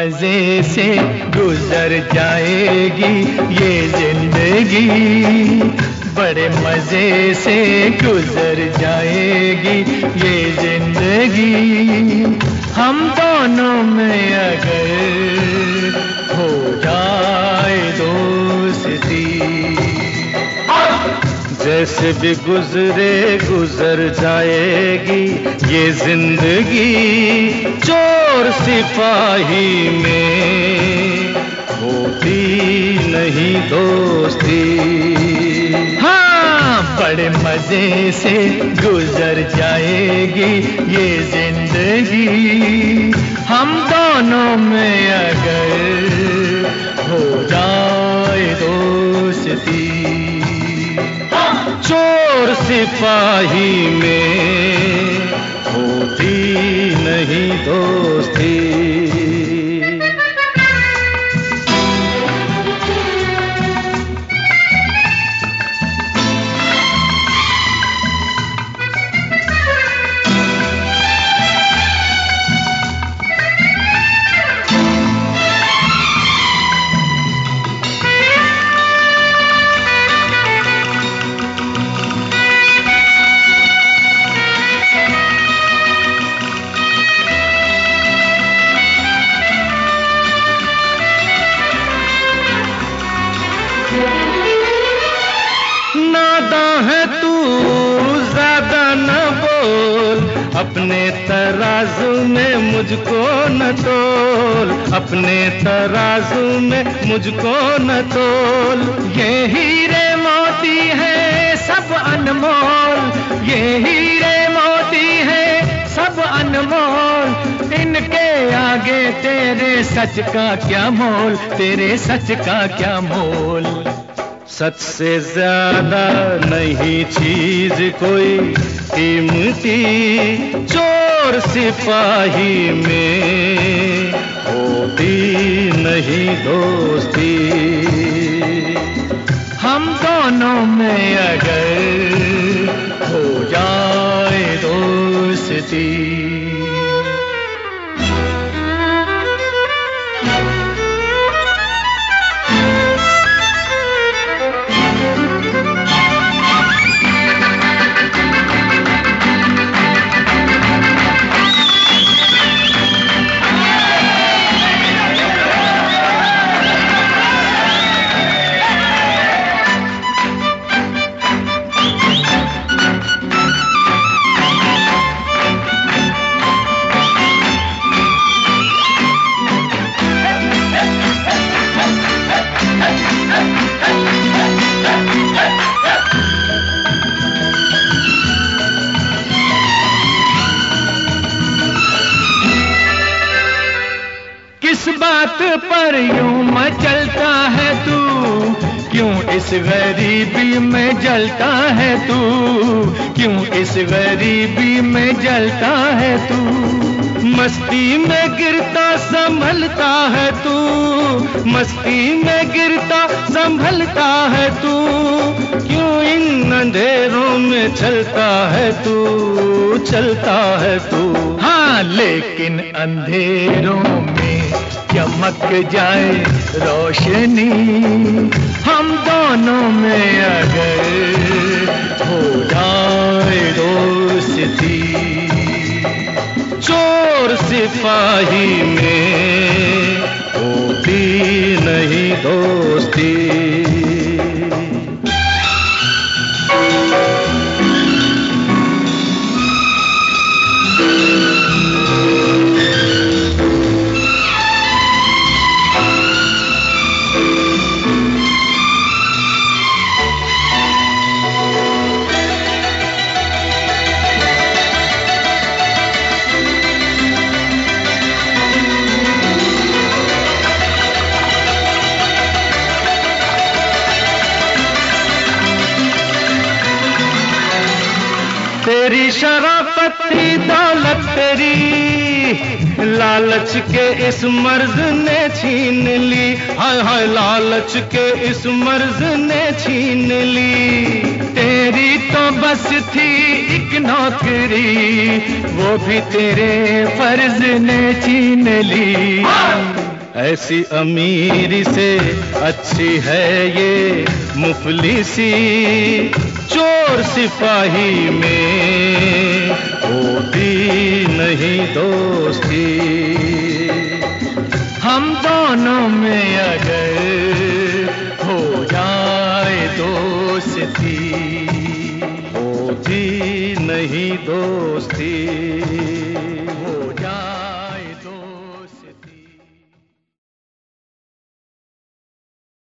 मजे से गुजर जाएगी ये जिंदगी, बड़े मजे से गुजर जाएगी ये जिंदगी। हम दोनों में अगर हो जाए दोस्ती, जैसे भी गुजरे गुजर जाएगी ये जिंदगी। चोर सिपाही में होती नहीं दोस्ती। हाँ, बड़े मजे से गुजर जाएगी ये जिंदगी। हम दोनों में अगर हो जाए दोस्ती, चोर सिपाही में होती नहीं दोस्ती। नादां है तू ज्यादा न बोल, अपने तराजू में मुझको न तोल, अपने तराजू में मुझको न तोल। ये हीरे मोती है सब अनमोल, ये हीरे मोती है सब अनमोल। इनके आगे तेरे सच का क्या मोल, तेरे सच का क्या मोल। सच से ज्यादा नहीं चीज कोई कीमती, चोर सिपाही में होती नहीं दोस्ती। हम दोनों में अगर हो जाए दोस्ती, किस बात पर यूं मचलता है तू, क्यों इस गरीबी में जलता है तू, क्यों इस गरीबी में जलता है तू। मस्ती में गिरता संभलता है तू, मस्ती में गिरता संभलता है तू। क्यों इन अंधेरों में चलता है तू, चलता है तू। हाँ, लेकिन अंधेरों में चमक जाए रोशनी। हम दोनों में अगर हो जाए दोस्ती, चोर सिपाही में होती नहीं दोस्ती। तेरी शराफत थी दौलत तेरी, लालच के इस मर्ज ने छीन ली। हाय हाय, लालच के इस मर्ज ने छीन ली। तेरी तो बस थी एक नौकरी, वो भी तेरे फर्ज ने छीन ली। ऐसी अमीरी से अच्छी है ये मुफलिसी, चोर सिपाही में होती नहीं दोस्ती। हम दोनों में अगर हो जाए दोस्ती, होती नहीं दोस्ती।